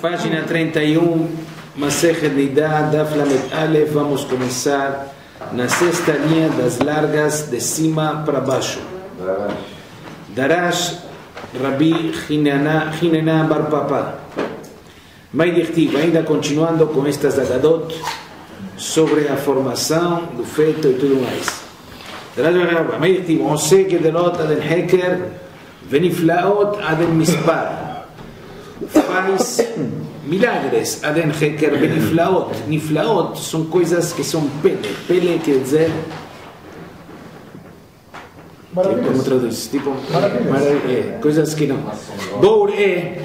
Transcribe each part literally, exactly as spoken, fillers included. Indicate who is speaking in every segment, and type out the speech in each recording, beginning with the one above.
Speaker 1: Página trinta y uno, Masechet Nidá, Daf Lamed Aleph. Vamos começar na sexta linha das largas, de cima para baixo. Darash Rabbi Hinena Bar Papa. Maidichtiv, ainda continuando com estas agadot sobre a formação do feto e tudo mais. Darash Rabbi Maidichtiv, Ose Gedelot Aden Heker Veniflaot Aden Mispar. Faz milagres, Aden Heker Veniflaot. Niflaot são coisas que são pele. Pele quer dizer. Como traduz? Tipo, é, coisas que não. Bour é.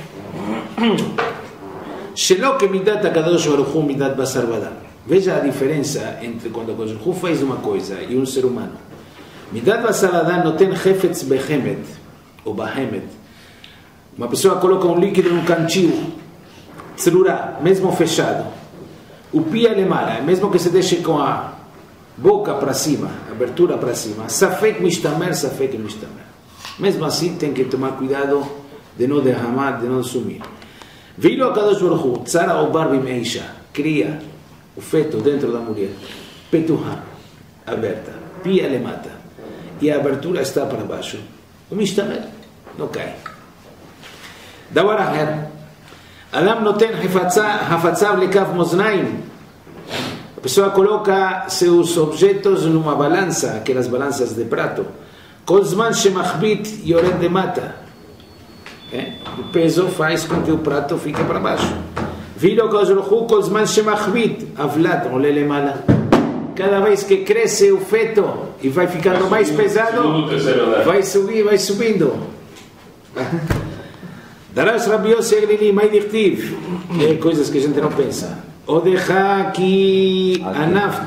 Speaker 1: Shelo que midat HaKadosh Baruch Hu midat basar v'adam. Veja a diferença entre quando o Baruch Hu faz uma coisa e um ser humano. Midat basar v'adam não tem hefetz behemet ou bahemet. Uma pessoa coloca um líquido num cantinho, tzrura, mesmo fechado. O pia lemara, mesmo que se deixe com a boca para cima, abertura para cima. Safek mishtamer, safek mishtamer. Mesmo assim tem que tomar cuidado de não derramar, de não sumir. Vilo a Kadosh Baruch Hu, tzara o barbi meisha, cria o feto dentro da mulher, petuha, aberta, pia le mata, e a abertura está para baixo. O mishtamer não cai. Davar aher, Adam noten hafatzav lekav moznaim. A pessoa coloca seus objetos numa balança, aquelas balanças de prato. Kol zman shemachbit yored de mata. O peso faz com que o prato fique para baixo. Vilo kozruchu kol zman shemachbit avlat ole lemala. Cada vez que cresce o feto e vai ficando mais pesado, vai subir, vai subindo. Darash Rabbi Yossi Aglili Maidichtiv. É coisas que a gente não pensa. Odecha ki anaf.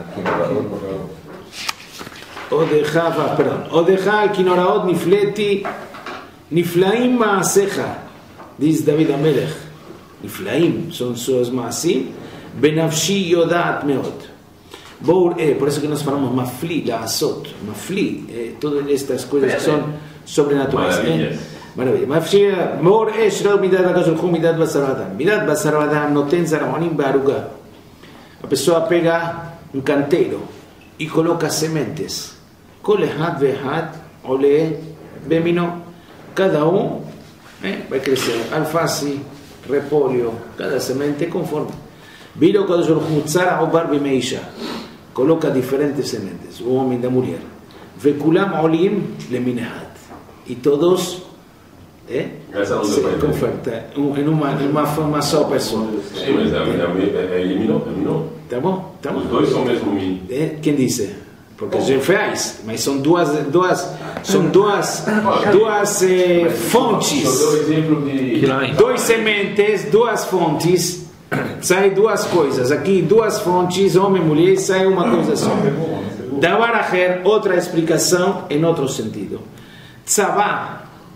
Speaker 1: Odecha, perdão. Odecha ki noraot nifleti niflaim maasecha. Diz David Amelech. Niflaim são suas maasim. Benafshi yodat meot. Bour é, por isso que nós falamos mafli, la asot. Mafli, é, todas estas coisas que são sobrenaturais. Maravilha. Mafshia, mor é shral midat HaKadosh midat basar v'adam. Midat basar v'adam não tem zaramonim baruga. A pessoa pega um canteiro e coloca sementes. Kol ehad ve'ehad ole bemino. Cada um eh, vai crescer. Alface, repolho, cada semente conforme. Vilo Kadosh Baruch Hu tzara o barbi meisha. Coloca diferentes sementes. O homem da mulher. Ve'kulam olim leminehad. E todos É? Se converta em uma, em uma, uma só pessoa.
Speaker 2: Sim, mas é, é eliminou, eliminou.
Speaker 1: Tá bom? Tá bom.
Speaker 2: Os dois são o mesmo mínimo.
Speaker 1: É, quem disse? Porque a gente faz, mas são duas, duas, são duas, duas eh, fontes.
Speaker 2: Só deu exemplo de
Speaker 1: dois sementes, duas fontes, sai duas coisas. Aqui duas fontes, homem e mulher, sai uma coisa só. Davar aher, outra explicação em outro sentido. Tzavá,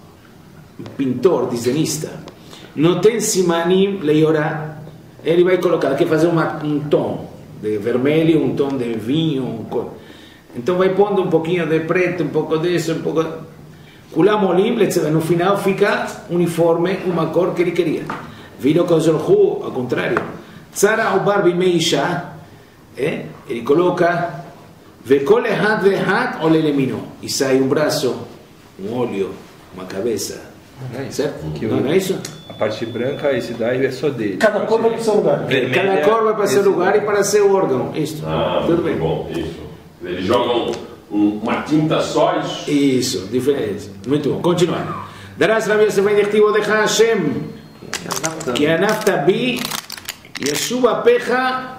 Speaker 1: pintor, desenhista, não tem simanim leiorar, ele vai colocar, quer fazer uma, um tom de vermelho, um tom de vinho, um cor. Então vai pondo um pouquinho de preto, um pouco disso, um pouco. Kulamolim, no final fica uniforme, uma cor que ele queria. Viro Kozorhu, ao contrário. Tzara o barbi meisha, eh? Ele coloca, vekol ehad ve'ehad ole lemino, e sai um braço, um olho, uma cabeça.
Speaker 3: É
Speaker 1: certo?
Speaker 3: Que
Speaker 1: não,
Speaker 3: o,
Speaker 1: não é isso?
Speaker 3: A parte branca, esse daí é só dele.
Speaker 4: Cada cor vai para o seu lugar.
Speaker 3: Vermelha,
Speaker 1: Cada cor vai para seu lugar e para seu órgão. Isso.
Speaker 2: Ah,
Speaker 1: tudo bem.
Speaker 2: Bom, isso. Eles jogam um, uma tinta só. Isso,
Speaker 1: isso diferente. Muito bom. Continuando. Darás Rabbi Yosef Maidichtiv Odecha Hashem que anafta bi yeshuva pecha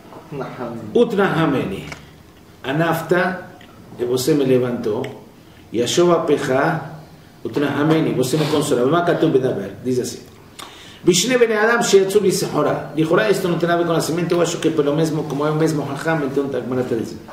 Speaker 1: utnahameni. Anafta, e você me levantou, yeshuva pecha utnahameni, você me consola. Vama katuv bedaber, diz assim. Bishne bene Adam sheyatzu lisechora. Lichora, isto não tem nada a ver com nascimento, eu acho que pelo mesmo, como é o mesmo Hacham, então está como está dizendo.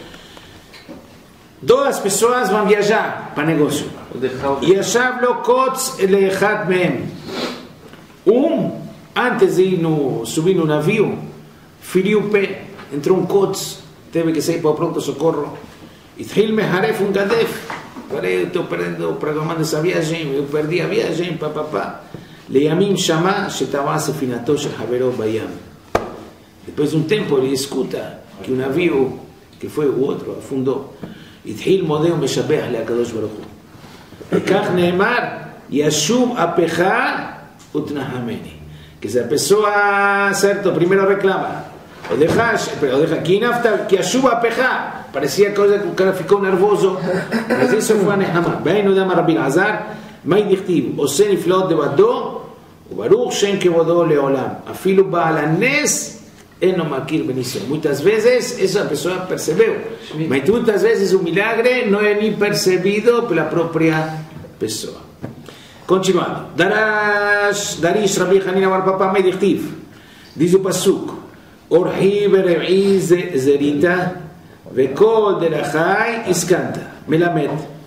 Speaker 1: Duas pessoas vão viajar para negócio. Yashav lo kotz leechad mehem. Um, antes de ir no, subir no navio, feriu o pé, entrou um kotz, teve que sair para o pronto-socorro. Itchil meharef um gadef. Falei, eu estou perdendo, programando essa viagem, eu perdi a viagem, papapá. Leyamim Shama Shetava Sefinato Shel Havero Bayam. Depois de um tempo ele escuta que o navio que foi o outro afundou. Itchil Modeu Meshabech LeHakadosh Baruch Hu. Ekach Neemar Yashub Apecha Utnahameni. Que se a pessoa, certo, primeiro reclama, o deja, o deja, Kinafta, que Yashub Apecha. Parecia coisa que o cara ficou nervoso, mas isso foi a Nehama. Bem, no Dama Rabbi Azar, Mai Dichtiv, Ose Niflot de Badó, o Baruch Shem Kevodó Leolam. Afilo Baal Hanes. Eno Makir Benissimo. Muitas vezes essa pessoa percebeu, mas muitas vezes o milagre não é nem percebido pela própria pessoa. Continuando. Darash, Darish Rabbi Hanina Bar Papa Medichtiv. Diz o Pasuk: Orhi Bere'i Zerita Vekol Derachai Iskanta. Melamed.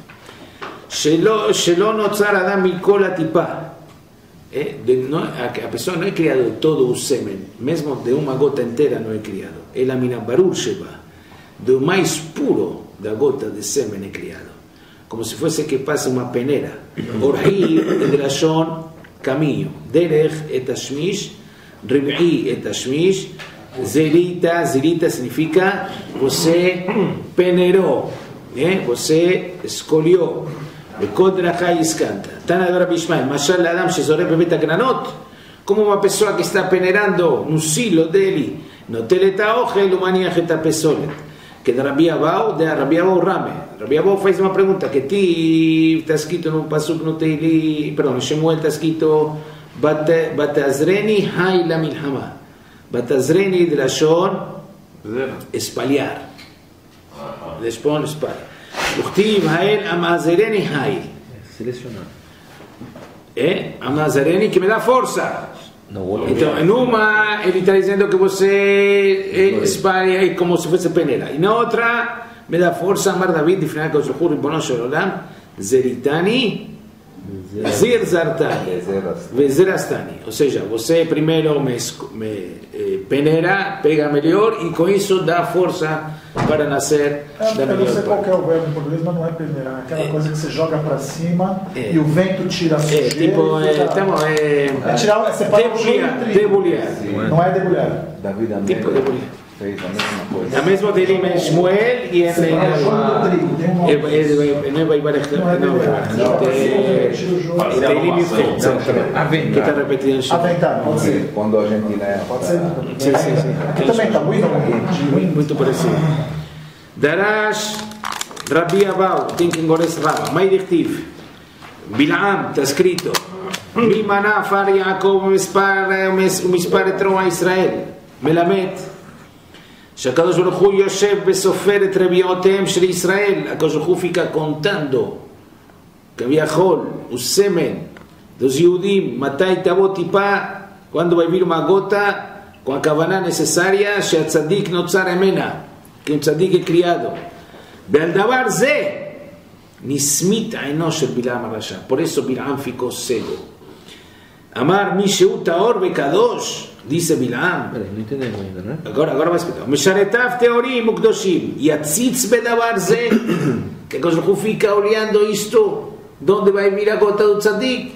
Speaker 1: Shelo Notzar Adam Mikol Atipa. Eh, de, no, a, a pessoa não é criado todo o sêmen, mesmo de uma gota inteira não é criado. Ela mina barur sheba, do mais puro da gota de sêmen é criado, como se fosse que passa uma peneira. Orhi de lashon caminho, derech et ashmish, rib'i et ashmish, zerita, zerita significa você peneirou, eh? Você escolheu. Bekodra Iskanta. Tana de Rabbi Ishmael, Mashal Adam Shezoreh Bebet Akranot, como uma pessoa que está peneirando no silo dele, no teleta ochel umaniach et apesolet. Que de Rabbi Abau, de Rabbi Abau Rame. Rabbi Abau faz uma pergunta que ti está escrito no pasuk no Teili, perdão, Shemuel está escrito Batazreni Hai la Milhama. Batazreni de Lashon espalhar. Lashon espalhar. Uchtiv Hael Amazereni Hail.
Speaker 3: Selecionar.
Speaker 1: É? Amazereni que me dá força.
Speaker 3: Não,
Speaker 1: então, em uma, ele está dizendo que você espalha como se fosse peneira. E na outra, me dá força. Amar David, de final, que eu sou Ribono Shololam, Zeritani, Zir Zartani, Vezerastani. Ou seja, você primeiro me, me eh, peneira, pega melhor e com isso dá força para nascer
Speaker 4: é,
Speaker 1: da melhor.
Speaker 4: Eu não sei qual é o verbo em português, mas não é peneirar. Aquela é. coisa que você joga para cima é. e o vento tira a sujeira. É, tipo, é, tamo, é, é tirar, é separar o joio do trigo.
Speaker 1: Debulhar.
Speaker 4: Não é debulhar.
Speaker 3: David Amém.
Speaker 1: Tipo debulhar.
Speaker 3: Fez a mesma coisa.
Speaker 1: A mesma dele em Shmuel e em não vai para não vai que está repetindo em
Speaker 4: Aventar, pode ser.
Speaker 3: Quando a Argentina é.
Speaker 4: Pode ser.
Speaker 1: Sim, sim, sim.
Speaker 4: Também está muito
Speaker 1: muito parecido. Darash Rabbi Abau tem que engordar Rama. Mai Dichtiv Bilaam está escrito Mimana Far Yaakov o Mispar entrou a Israel Melamed שהקדוש ברוך הוא יושב וסופר את רביעותיהם של ישראל. הקדוש ברוך הוא fica contando כביכול o sêmen dos Yehudim מתי תבוא טיפה, quando vai vir uma gota com a כוונה necessária שהצדיק נוצר ממנה, que um צדיק é criado. ועל דבר זה נסמית עינו של בלעם הרשע. por isso בלעם ficou cego. אמר מי שהוא טהור וקדוש, dice Bilam.
Speaker 3: Não entendemos ainda, né?
Speaker 1: Agora, agora vai explicar. Mesharetav teorim ukdoshim yatzitz bedavar ze. Que Koshru fica olhando isto, onde vai vir a gota do tzadik.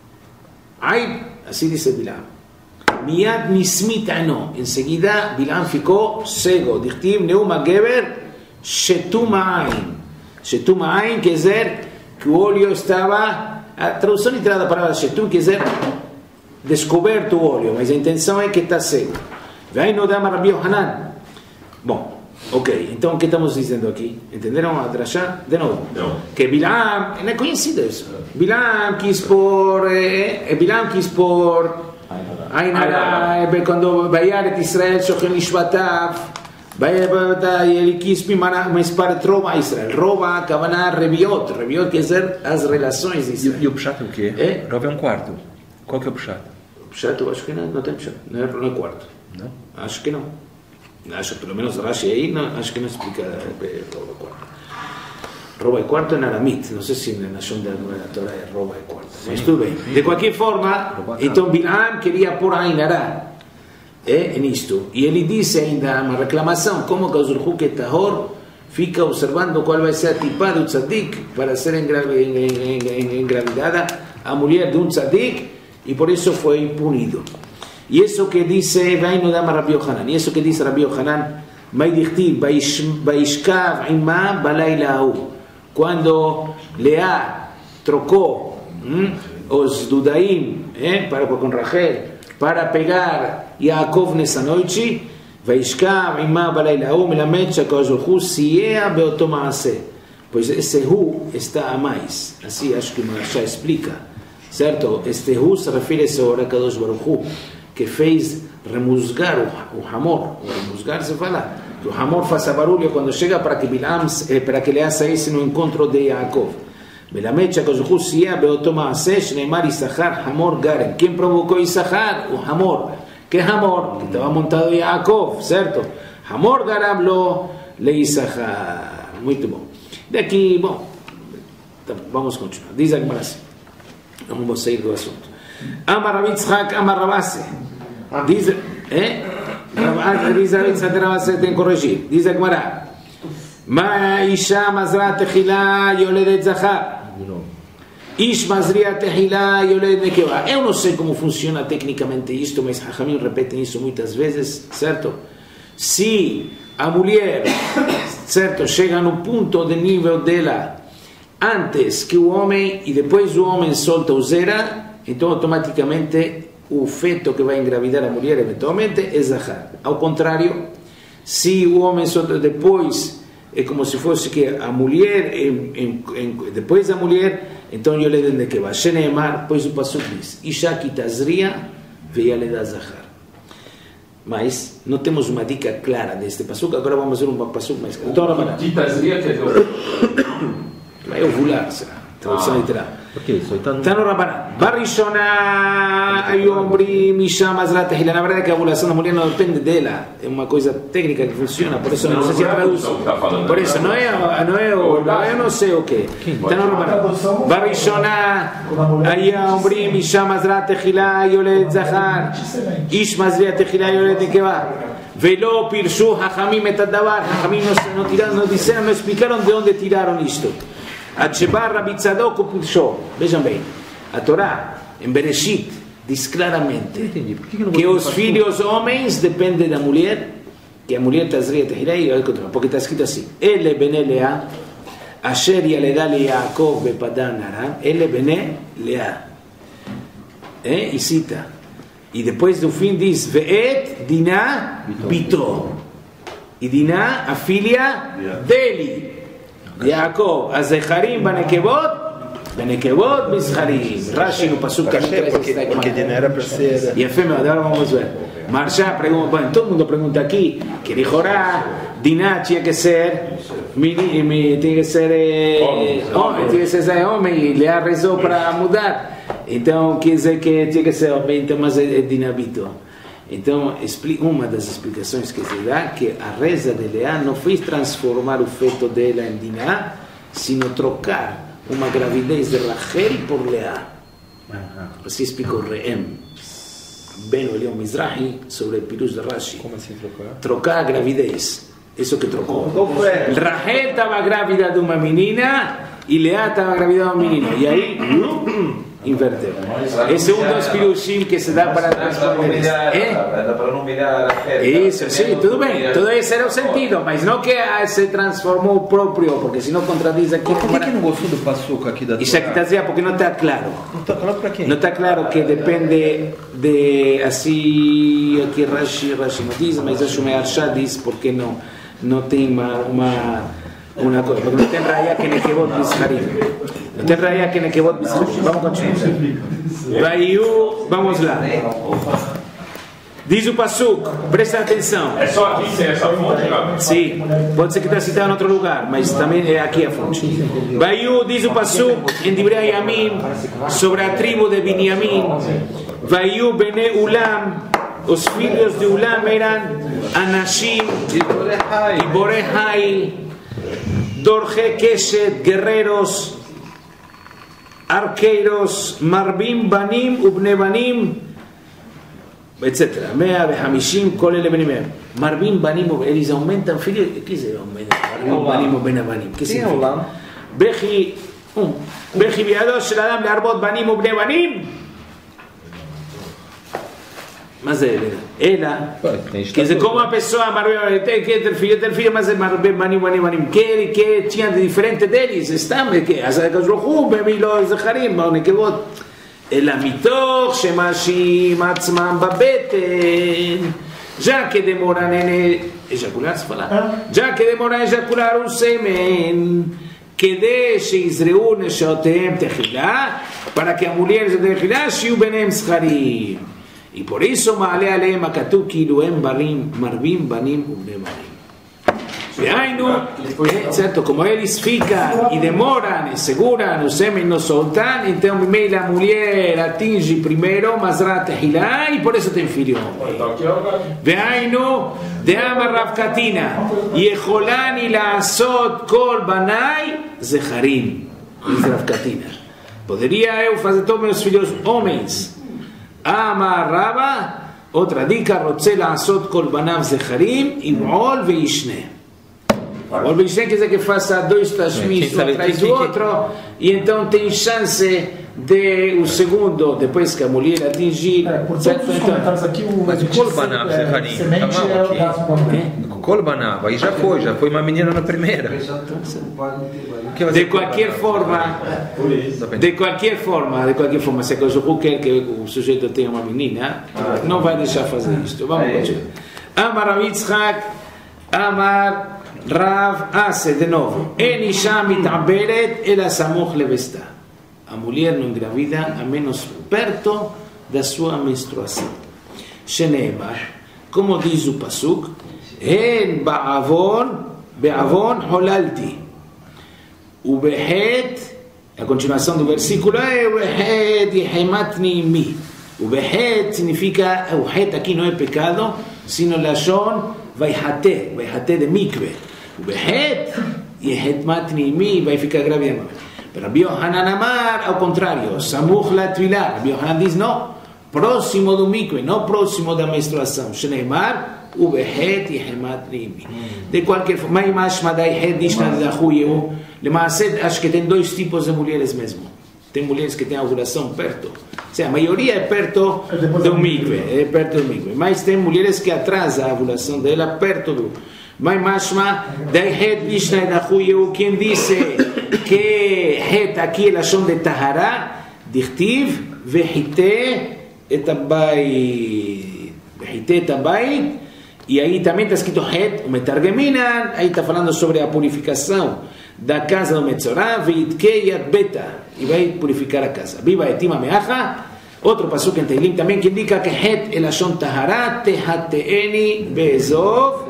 Speaker 1: Ai, assim dice Bilam. Miyad nismit ano. Em seguida, Bilam ficou cego. Dichtiv neuma geber shetum ain. Shetum ain quer dizer que o olho estava. A tradução literal da palavra shetum quer dizer descoberto o olho, mas a intenção é que está cego. Vai no Dama Rabbi Yohanan. Bom, ok, então o que estamos dizendo aqui? Entenderam a drashá? De novo.
Speaker 2: Não.
Speaker 1: Que Bilam, não é conhecido isso. Bilam quis por. Eh, Bilam quis por. Ainara, quando Bayaret Israel, Shochen Ishbatav, ele quis mas para roubar Israel. Rouba, Kavanah, Reviot. Reviot quer dizer as relações de Israel.
Speaker 3: E, e o Pshat é o quê?
Speaker 1: É?
Speaker 3: Rov é um quarto. Qual que é o Pshat?
Speaker 1: O Pshat eu acho que não, não tem Pshat. Não é, não é quarto.
Speaker 3: Não?
Speaker 1: Acho que não. Acho que pelo menos Rashi aí não, acho que não explica rouba quarto. Rouba e quarto em aramit. Não sei se na Shon da Torá é rouba e quarto. Mas tudo bem. De qualquer forma, então Bilam queria pôr a Ainará é, nisto. E ele disse ainda uma reclamação, como que o Zurhu que Tahor fica observando qual vai ser a tipá do tzadik para ser engravidada a mulher de um tzadik. y por eso fue punido. Y eso que dice Vainu Dama Rabbi Yohanan, y eso que dice Rabbi Yohanan, cuando Lea trocó os Dudaim eh, para, con Rachel para pegar Yaakov nessa noite, Vaishkav Ima Balailahu Melamed Shakadosh Baruch Hu Siea Beoto Maaseh. Pois esse Hu está a mais, assim acho que o Marashá explica, certo? Este Hu se refere a Seor Kadosh Baruch Hu, que fez remusgar o, o Hamor. O remusgar se fala que o Hamor faça barulho quando chega para que Bilam, eh, para que Lea saísse no encontro de Yaakov. Melamed Shakadosh Baruch Hu Siea Beoto Maaseh Shneimar Isachar Hamor Garem. Quem provocou Isachar? O Hamor. Que Hamor? Que estava montado Yaakov, certo? Hamor Garem lo le Isachar. Muito bom. Daqui, bom, vamos continuar. Diz a Gemara assim. Vamos sair do assunto. Amar Rav Yitzchak, Amar Rav Asse. Diz, eh? Diz a Yitzchak, Rav Asse tem que corrigir. Diz a Gemara. Ma isha mazra techila yoledet zachar. Ish mazria techila yoledet nekeva. Eu não sei como funciona tecnicamente isto, mas Hachamim repetem isso muitas vezes, certo? Se a mulher, certo, chega no ponto de nível dela antes que o homem e depois o homem solta o zera, então automaticamente o feto que vai engravidar a mulher eventualmente é zahar. Ao contrário, se o homem solta depois, é como se fosse que a mulher, em, em, em, depois da mulher, então eu lhe dei que vai sheneemar, pois o pasuk diz, Isha kitazria veia lhe da zahar. Mas não temos uma dica clara deste pasuk. Agora vamos ver um pasuk mais claro. Então,
Speaker 2: Titazria quer dizer
Speaker 1: vai ovular, será? Tradução literal.
Speaker 3: Ok, só então.
Speaker 1: Tano Rabanan. Barishona ayombri misha mazra tehila. Na verdade que a ovulação da mulher não depende dela. É uma coisa técnica que funciona. Por isso não sei se traduz. Por isso não é, não é, eu não sei o que. Tano Rabanan. Barishona ayombri misha mazra tehila yolet zahar. Ish mazra tehila yolet nekeva. Velo pirshu hachamim et adavar. Hachamim no tiraram, no disseram, não explicaram de onde tiraram isto. Atchebar Rabbi Tzadok Pirsho. Vejam bem, a Torá em Bereshit diz claramente que os filhos homens dependem da mulher, que a mulher tazria tehirei, porque está escrito assim: Ele bene Lea, asher yaledá le Yaakov bepadan Aram, ele bene Lea. Eh? E cita. E depois do fim diz: Ve'et Dinah Bito. E Dinah, a filha dele. Yaakov, הזכרים בנקבות, בנקבות בזכרים. Rashi no pasuk
Speaker 3: porque Dinah era para ser.
Speaker 1: יפה מאוד, ahora vamos a ver. Marsha pregunta, bueno, todo el mundo pregunta aquí, que dijo Ra, Dinah tiene que ser, mi, mi, tiene que ser eh, homem, tiene que ser homem, e Lea rezou para mudar. Então quer dizer que tinha que ser homem, então mas é Dinah Bito. Então, uma das explicações que se dá que a reza de Lea não fez transformar o feto dela em Dinah, sino trocar uma gravidez de Rachel por Lea. Assim explicou Re'em, Ben Elion Mizrahi, sobre o Pirush de Rashi.
Speaker 3: Como assim trocar?
Speaker 1: Trocar a gravidez. Isso que trocou. Rachel estava grávida de uma menina e Lea estava grávida de um menino. E aí, inverteu. Esse é um dos pirushim que se dá para transformar. É?
Speaker 5: Para não humilhar a fé.
Speaker 1: Isso, sim, tudo bem. Todo esse era o sentido, mas não que se transformou o próprio, porque senão contradiz aqui.
Speaker 3: Por que, que não gostou do passuco aqui da Torá?
Speaker 1: Isso aqui está dizendo porque não está claro.
Speaker 3: Não está claro para quem?
Speaker 1: Não está claro que depende de, assim, aqui Rashi, Rashi não diz, mas acho que Arsha diz porque não, não tem uma, uma, uma coisa, porque não tem raia que nekevot bisharim. Não tem raia que nekevot bisharim. Vamos continuar. Vaiu, vamos lá. Diz o Pasuk, presta atenção.
Speaker 2: É só aqui sem essa fonte, não?
Speaker 1: Sim, pode ser que está citado em outro lugar, mas também é aqui a fonte. Vaiu, diz o Pasuk, em Divrei Yamim, sobre a tribo de Binyamin. Vaiu bene Ulam, os filhos de Ulam eram Anashim, e Borehai, Dorje Keshet, guerreiros, arqueiros, Marbim Banim, Ubne Banim, etcétera. Mea Behamishim, Kolele Benimem. Marbim Banim, eles aumentam filhos. O que é Marbim Banim, Benabanim? O que significa? Bechi, um. Bechi Biadosh, Shladam, Learbot Banim, Ubne Banim. Mas é, ela, quer dizer, como a pessoa tem que ter filho, ter filho, mas é marbe manim, manim, manim, que que tinha de diferente deles, está, que as Akadosh bem los zacharim, mas o que vou, ela mitoch shemashim atzmam babeten, já que demora nele ejacular, se falar, já que demora ejacular um semen, que deixe Israel neshotem tehilá, para que a mulher de tehilá shiu benem zacharim. Y por eso Maale Aleem Akatu Kiluem Barim Marvim Banim Ubnemarim. Certo, como eles ficam e demoram, e seguram o sêmen no soltam, então a mulher atinge primeiro Mazrat Tehilá e por isso tem filho. Veainu Deama Rav Katina Yecholani Laasot Kol Banai Zecharim. Diz Rav Katina. Poderia eu fazer todos meus filhos homens. Amar Rava, outra dica, רוצה לעשות כל בניו זכרים, ימעול וישנה. ימעול וישנה quer dizer que faça dois tashmis um atrás do outro, e então tem chance de o segundo, depois que a mulher atingir.
Speaker 4: É, por todos os comentários aqui, o
Speaker 3: mas Kol Banav Zecharim,
Speaker 4: semente é o das
Speaker 3: Kol Banav, aí já foi, já foi uma menina na primeira.
Speaker 1: De qualquer forma, de qualquer forma, de qualquer forma, se a coisa quer que o sujeito tenha uma menina, não vai deixar fazer isto. Vamos continuar. Amar Rav Yitzchak, Amar Rav Ase, de novo. En isha mit'aberet ela samuch levesta. A mulher não engravida a menos perto da sua menstruação. Sheneemar, como diz o pasuk, en ba'avon, be'avon holalti. O behet, a continuação do versículo é o behet yehematni mi. O behet significa, o het aqui não é pecado, sino lashon vaihate, vaihate de mikve. O behet yehematni mi, vai ficar grávida. Rabbi Yohanan Amar, ao contrário, samuch la tvilá. Rabbi Yohanan diz não, próximo do mikve, não próximo da menstruação. Sheneimar, o behet yehematni mi. De qualquer forma, mai mashma dai het dishna dahuyu. Lemacet, acho que tem dois tipos de mulheres mesmo. Tem mulheres que têm a ovulação perto. Ou seja, a maioria é perto do mikve, é perto do mikve. Mas tem mulheres que atrasam a ovulação dela perto do. Mas mashma dai het dishna dahuyu. Quem disse que het aqui é a chão de tahara, dichtiv vehite etabai, vehite etabai. E aí também está escrito het, o metargeminan, aí está falando sobre a purificação da casa do Metzorah, veitkeyat beta, e vai purificar a casa. Viva etima meacha, outro pasuk em Teilim também que indica que het el ashon tahara tehateeni bezov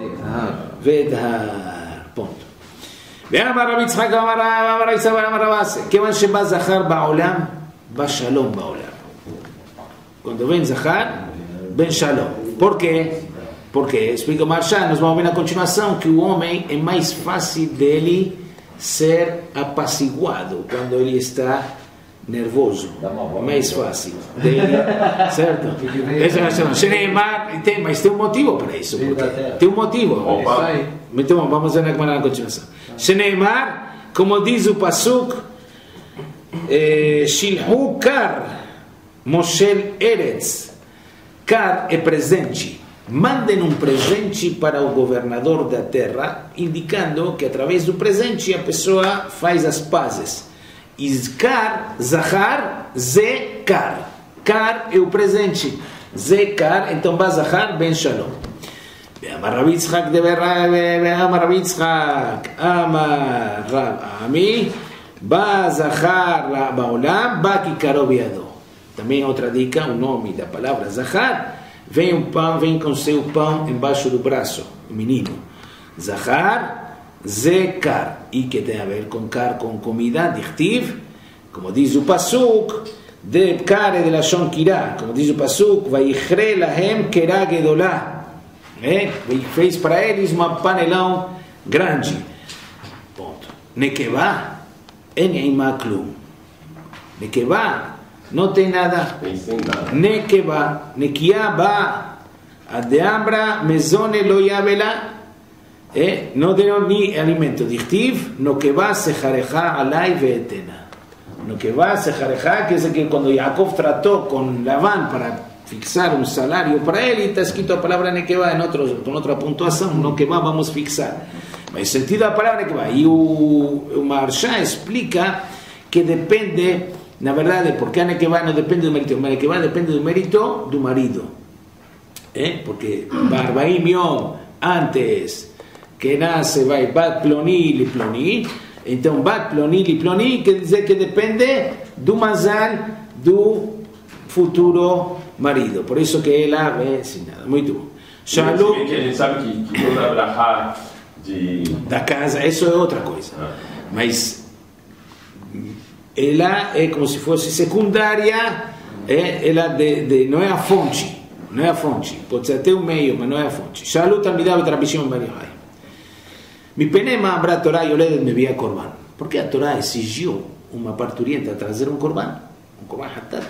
Speaker 1: vedhar. Ponto. ואמר רבי יצחק אמר רבי יצחק אמר רב אסי, כיוון שבא זכר בעולם, בא שלום בעולם. Quando vem zahar, vem shalom. Por quê? Porque, explica o Marsha, nós vamos ver na continuação que o homem é mais fácil dele ser apaciguado quando ele está nervoso. É mais fácil dele, certo? Tem, mas tem um motivo para isso. Tem um motivo. Então vamos ver na continuação. Sheneimar, como diz o pasuk, Shilhu kar moshel eretz. Kar é presente. Mandem um presente para o governador da terra, indicando que através do presente a pessoa faz as pazes. Izkar, Zahar, Zekar. Kar é o presente. Zekar, então vai Zahar, ben Shalom. Amar Rav Yitzchak de Amar Rav Yitzchak, Amar Rav Ami, ba Zahar baolam, ba kikaro biado. Também outra dica, o nome da palavra Zahar. Vem um pão, vem com seu pão embaixo do braço, o menino. Zahar, Zekar. E que tem a ver com kar, com comida, dichtiv, como diz o pasuk, de kar e de lashon kirá, como diz o pasuk, vaichre lahem kerá gedolá. E fez para eles uma panelão grande. Ponto. Nekevá, en eimá klum. Nekevá. Não tem nada. Nekeba, nekia ba, adeambra, mezone lo yavela, eh, não tem nem alimento. Dichtiv, no que va sejareja alai veetena. No que va sejareja, quer dizer que quando Yaakov tratou com Lavan para fixar um salário para ele, está escrito a palavra nekevá em outro, com outra pontuação, no que vamos fixar. Mas o sentido da palavra nekevá. E o, o Maharsha explica que depende, na verdade, porque a nekevá não depende do mérito, a nekevá depende do mérito do marido. Eh? Porque Barbaim Yom, antes que nasce, vai Bat Ploni e Ploni, então Bat Ploni e Ploni quer dizer que depende do Mazal do futuro marido. Por isso que ela é ensinada. Muito bom.
Speaker 2: Shalom. A gente sabe que, que toda a brachá de...
Speaker 1: da casa, isso é outra coisa. Ah. Mas ela é como se fosse secundária, é, ela de, de, não é a fonte. Não é a fonte. Pode ser até o meio, mas não é a fonte. Shalom Talmidav et Rabbi Shimon bar Yochai. Mipenema abra a Torá yoledet mevia korban. Porque a Torá exigiu uma parturienta a trazer um korban. Um korban hatat.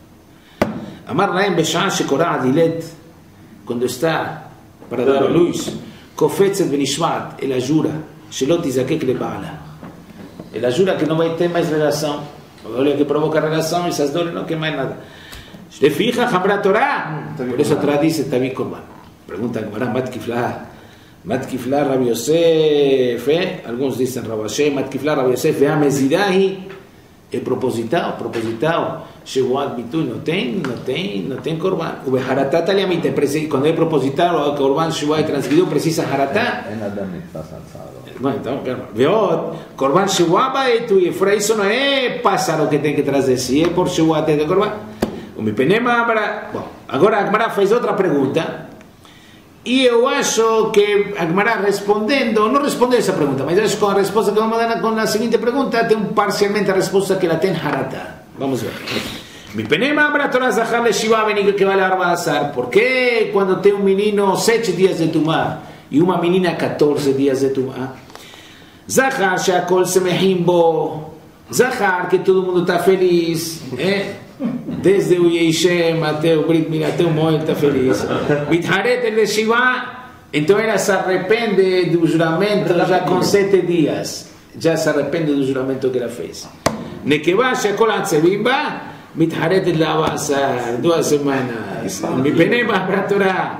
Speaker 1: Amar Laem Beshah Shekorah Adilet, quando está para dar a luz, Kofetzet Benishmat, ela jura, Shelot Izakek Lebala. Ela jura que não vai ter mais relação. A dor que provoca relação, essas dores não quer mais nada. Se fija, Hamra Torá. Por isso a Torá diz, Tavi Korban. Pergunta a Gemara, Matkiflah. Matkiflah Rabbi Yosef, alguns dizem Rabbi Hashem, Matkiflah Rabbi Yosef, Vea Mezidahi, é proposital, proposital. Shevuat Bitui não tem, não tem, não tem Korban. O Beharatat aliamita, quando é proposital, o Korban Shevuat transgredido, precisa Haratá.
Speaker 5: É nada me faz alçado.
Speaker 1: Bom, então, Veot, Korban Shevuat Bitui, fora isso não é pássaro que tem que trazer, se é por Shevuat de Korban. O Mipenema Abra. Bom, agora a Gemara faz outra pergunta. E eu acho que a Gemara respondendo, não respondeu essa pergunta, mas acho que com a resposta que vamos dar com a seguinte pergunta, tem parcialmente a resposta que ela tem Haratá. Vamos ver. Mi penema abra Torah zahar le shiva venido que vale arba azar. ¿Por qué cuando tem um menino sete dias de tumá e uma menina catorze dias de tumá? Zahar sheakol semehim bo. Zahar que todo mundo está feliz, eh? Desde o Yeshem até o Brit Milá, até o Moed está feliz. Mitharet el shiva, então ela se arrepende do juramento já com sete dias. Já se arrepende do juramento que ela fez. Nekevá sheakol atzevim ba. מתחרטת לעשר, duas semanas. מפני בעברת תורה.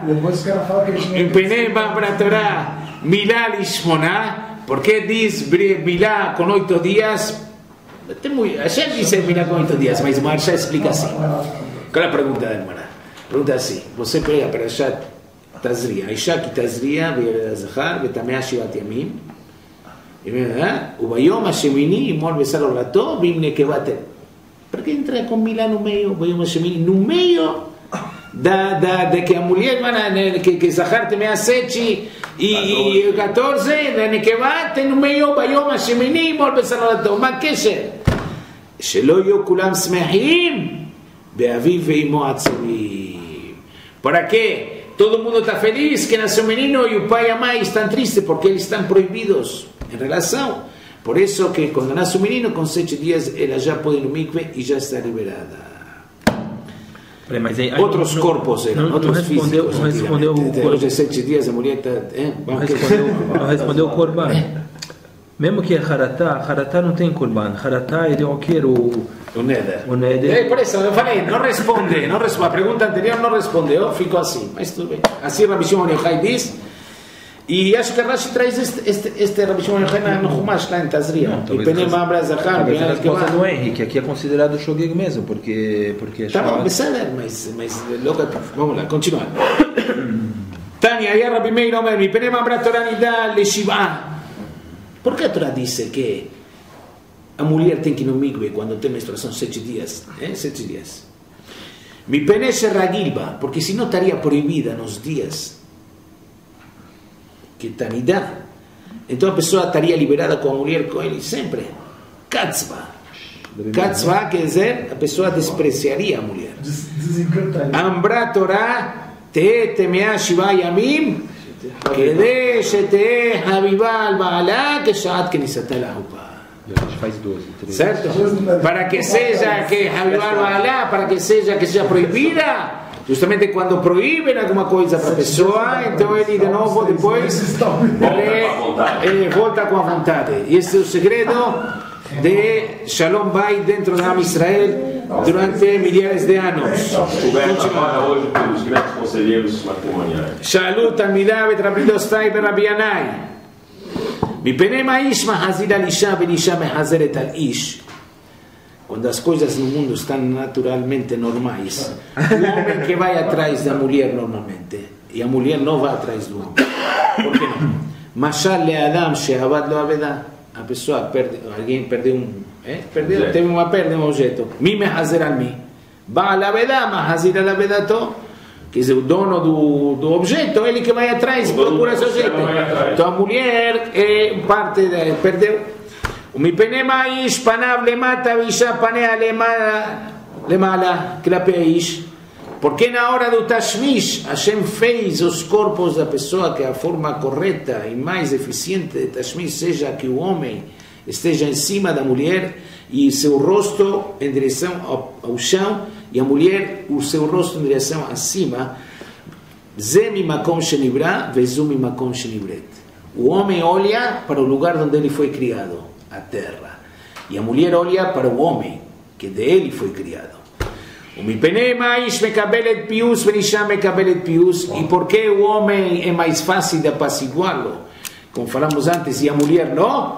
Speaker 1: מפני בעברת תורה. מילה לשמונה. porque diz milá com oito dias? A gente diz milá com oito dias, mas o Maharsha explica assim. Qual é a pergunta da Gemara? Pergunta assim: você pega para Parashat Tazria, Aisha que Tazria, Ve'ezachar, Ve'tamea Shivat Yamim, וביום השמיני ימול בשר עורלתו ואם נקבה תלד. Perché entra com milá no meio, no meio da, da, de que a mulher que, que Zahar tem sete e catorze, da Nekevá tem no meio, ביום השמיני ימול בשר עורלתו. מה הקשר? שלא יהיו כולם שמחים באביו ואמו עצובים. Para que todo mundo está feliz que nasceu menino e o pai e a mãe estão tristes porque eles estão proibidos em relação. Por isso que quando nasce o menino, com sete dias, ela já pode ir no mikve e já está liberada.
Speaker 3: Mas aí,
Speaker 1: outros
Speaker 3: não,
Speaker 1: corpos eram,
Speaker 3: não,
Speaker 1: outros
Speaker 3: não respondeu,
Speaker 1: físicos.
Speaker 3: Não respondeu o
Speaker 1: Depois de sete dias, a mulher está... Eh,
Speaker 3: não, respondeu, não respondeu o korban. Mesmo que é haratá, haratá não tem korban. Haratá é de qualquer o...
Speaker 1: O neder.
Speaker 3: O neder.
Speaker 1: É, por isso, eu falei, não responde, não responde. A pergunta anterior não respondeu, ficou assim. Mas tudo bem. Assim Rabbi Shimon bar Yochai diz... E acho que a Rashi traz este, este, este Rabbi Shimon bar Yochai no Chumash, lá em Tazria. E Penem Abra Zahar.
Speaker 3: Talvez a resposta do Henrique, aqui é considerado shogeg mesmo, porque... porque
Speaker 1: tá bom, mas, mas logo, vamos lá, continuando. Tânia, aí Rabbi Meir Omer, e Penem Abra Torah Nidá le Shiva. Por que a Torá diz que a mulher tem que ir no mikve quando tem menstruação sete dias? Eh? Sete dias. Mi pene se ragilba, porque senão estaria proibida nos dias que está nidá. Então a pessoa estaria liberada com a mulher com ele sempre. Katzva. Katzva quer dizer a pessoa despreciaria a mulher. Ambra Torá te temea shiva yamim כדי שתהיה חביבה על בעלה כשעת כניסתה לחופה. certo? Para que seja que חביבה על בעלה, para que seja que seja proibida, justamente quando proíbem alguma coisa para a pessoa, então ele de novo depois ele, ele volta com a vontade. E esse é o segredo de Shalom Bay dentro de Am Israel durante milhares de anos.
Speaker 2: Coberta agora hoje pelos grandes conselheiros matrimoniais.
Speaker 1: Shalut Talmidav et Rabbi Dostai ben Rabbi Yanai. Mipnei ma'ish mahazir al isha ben isha mehazeret al ish. Quando as coisas no mundo estão naturalmente normais, o homem que vai atrás da mulher normalmente, e a mulher não vai atrás do homem. Por que não? Mashal le Adam she'avad lo aveda. A pessoa perde, alguém perdeu um, eh? perdeu, teve uma perda, um objeto. Mi mehazer al mi. Baal aveda, mahazir al avedato. Quer dizer, o dono do, do objeto, ele que vai atrás, procura esse objeto. Então a mulher é parte, de, perdeu. ומפני מה האיש פניו למטה ואישה פניה למעלה, למעלה כלפי האיש? Porque na hora do tashmish Hashem fez os corpos da pessoa que a forma correta e mais eficiente de tashmish seja que o homem esteja em cima da mulher e seu rosto em direção ao, ao chão e a mulher o seu rosto em direção acima. Ze mimakom shenibra vezu mimakom shenibret. O homem olha para o lugar onde ele foi criado, a terra, e a mulher olha para o homem que dele foi criado. E porque o homem é mais fácil de apaciguá-lo, como falamos antes, e a mulher não?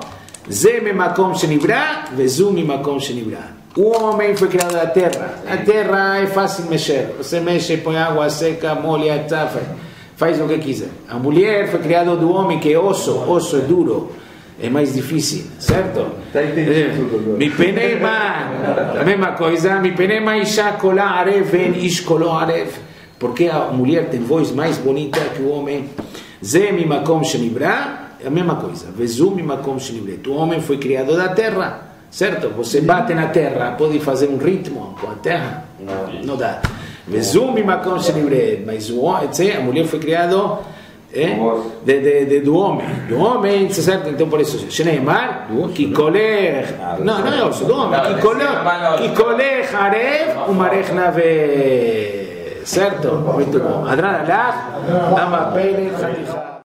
Speaker 1: O homem foi criado da terra. A terra é fácil mexer. Você mexe, põe água seca, molha, tafa, faz o que quiser. A mulher foi criada do homem que é osso, osso é duro. É mais difícil, certo? Mi penema, a mesma coisa, mi penema isha kola arev ven ish kolo arev, porque a mulher tem voz mais bonita que o homem. Ze mi makom shenibra, a mesma coisa. Vezu mi makom shenibret. O homem foi criado da terra, certo? Você bate na terra, pode fazer um ritmo com a terra? Não dá. Vezu mi makom shenibret, mas a mulher foi criada Eh? De, de, de, do homem, do homem, certo? Então por isso, Shneimar, que colher, não, não é osso, do homem, que colher, que colher Harev, umarech nave, certo? Muito bom. Adran alach, Lama Pele, Khalifa.